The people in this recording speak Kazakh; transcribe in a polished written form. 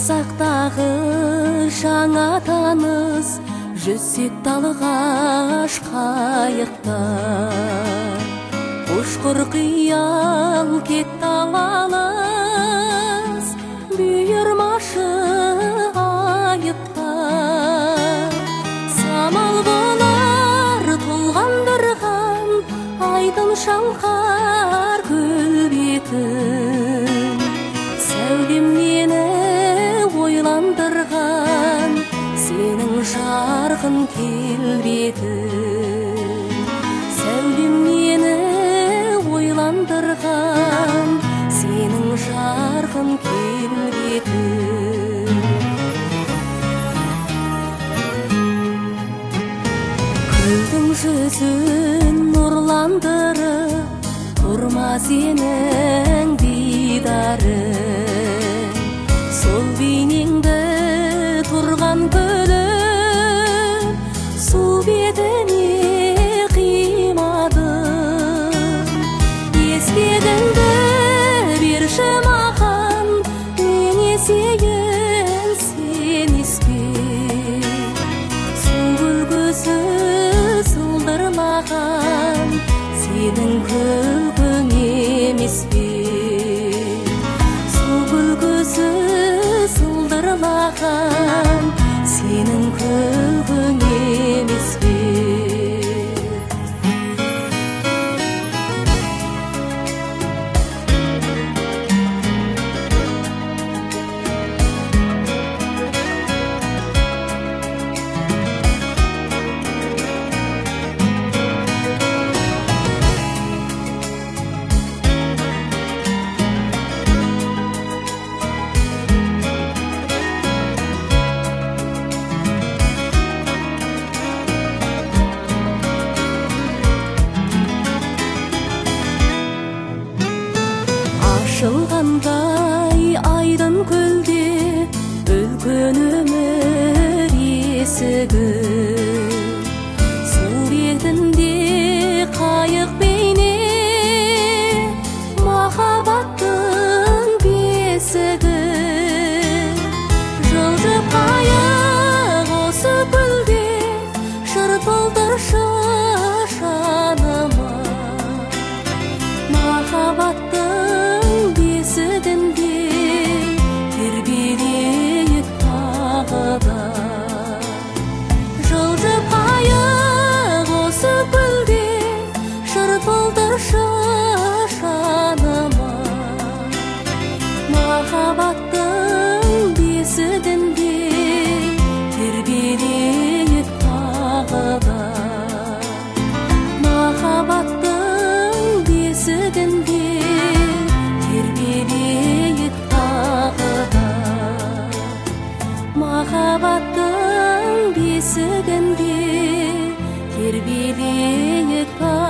Сақтағы жаңа таныс, жүзсек талғаш қайықта. Ұшқыр қиял кетті алыс, бұйырмашы айыпқа. Самал болар толғандырған, айдын шаңқар көл бетін. Сәулем мені ойландырған, сенің жарқын келбетін. Сәулем мені ойландырған, сенің жарқын келбетін. Көлдің жүзін нұрландырып, тұрма сенің дидарың. Сол бейнеңді тұрған көлім, су бетіне қимадым. Ескегіңді берші маған, мен есейін сен еспе. Сұңғыл көзі сылдырлаған, сенің күлкің емес пе? Сұңғыл көзі сылдырлаған, сенің күлкің емес пе? Ашылғандай айдын көлде, үлкен өмір есігі. Су бетінде қайық бейне, махаббаттың бесігі. Жылжып қайық осы көлде, шырпылдыршы жаныма. Махаббаттың бесігінде тербелейік тағы да. Жылжып қайық осы көлде, шырпылдыршы жаныма. Махаббаттың бесігінде тербелейік тағы да. Махаббаттың бесігінде тербелейік тағы да. Махаббаттың бесігінде тербелейік тағы да.